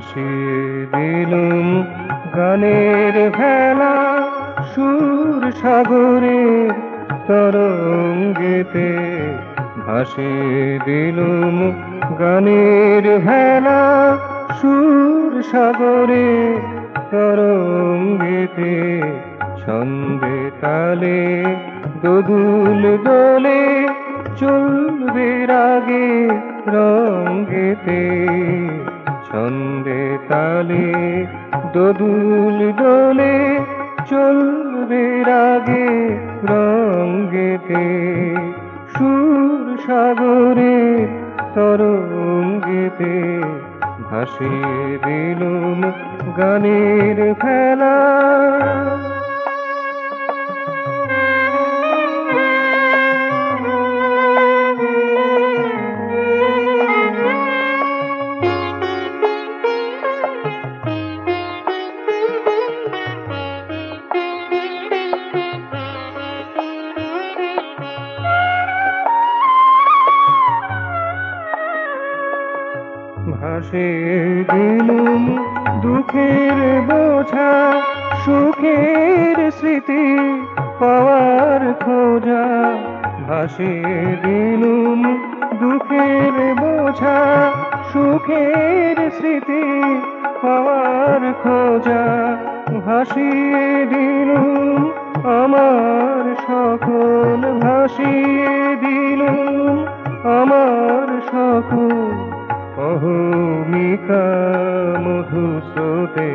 ভাসিয়ে দিলুম গানের ভেলা সুর সাগরের তরঙ্গেতে। ভাসিয়ে দিলুম গানের ভেলা সুর সাগরের তরঙ্গেতে। ছন্দে তালে দোদুল দোলে চলবে রাগে রঙ্গেতে। ছন্দে তালে দোদুল দোলে চলবে রাগে রঙ্গেতে। সুর সাগরের তরঙ্গেতে ভাসিয়ে দিলুম গানের ভেলা। ভাসিয়ে দিলুম দুঃখের বোঝা সুখের স্মৃতি পাওয়ার খোঁজা। ভাসিয়ে দিলুম দুঃখের বোঝা সুখের স্মৃতি পাওয়ার খোঁজা। ভাসিয়ে দিলুম আমার সকল, ভাসিয়ে দিলুম আমার সকল অহমিকা মধুস্রোতে।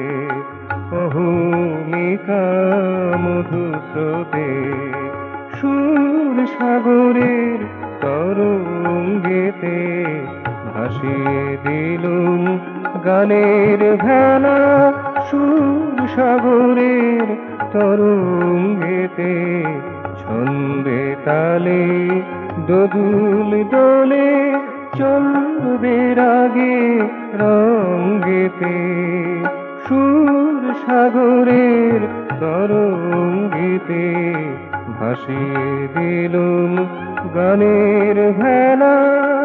অহমিকা মধুস্রোতে সুর সাগরের তরঙ্গেতে। ভাসিয়ে দিলুম গানের ভেলা সুর সাগরের তরঙ্গেতে। ছন্দে তালে দোদুল দোলে চলবে রাগে রঙ্গেতে। সুর সাগরের তরঙ্গেতে ভাসিয়ে দিলুম গানের ভেলা।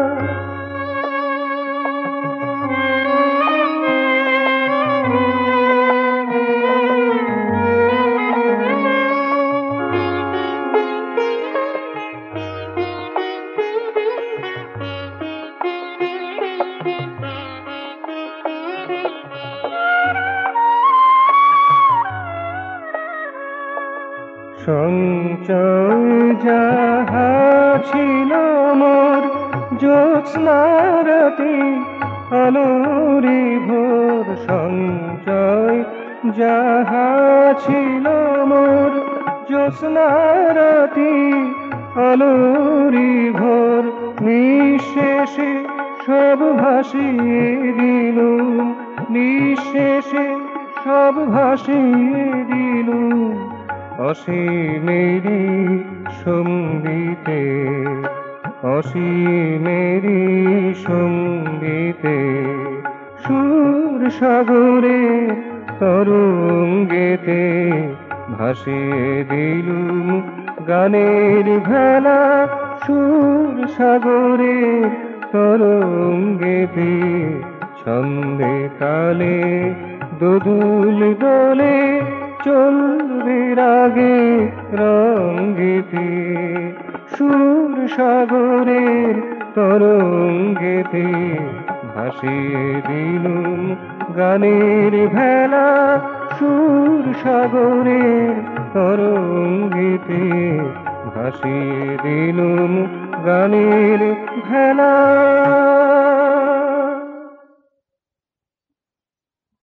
সঞ্চয় যাহা ছিল মোর জ্যোৎস্নারাতি আলোরি ভোর। সঞ্চয় যাহা ছিল মোর জ্যোৎস্নারাতি আলোরি ভোর। নিঃশেষে সব ভাসিয়ে দিলুম, নিঃশেষে সব ভাসিয়ে দিলুম অসীমেরই সঙ্গীতে। অসীমেরই সঙ্গীতে সুর সাগরের তরঙ্গেতে ভাসিয়ে দিলুম গানের ভেলা সুর সাগরের তরঙ্গেতে। ছন্দে তালে দোদুল দোলে চলবে রাগে রঙ্গেতে। সুর সাগরের তরঙ্গেতে ভাসিয়ে দিলুম গানের ভেলা সুর সাগরের তরঙ্গেতে। ভাসিয়ে দিলুম গানের ভেলা।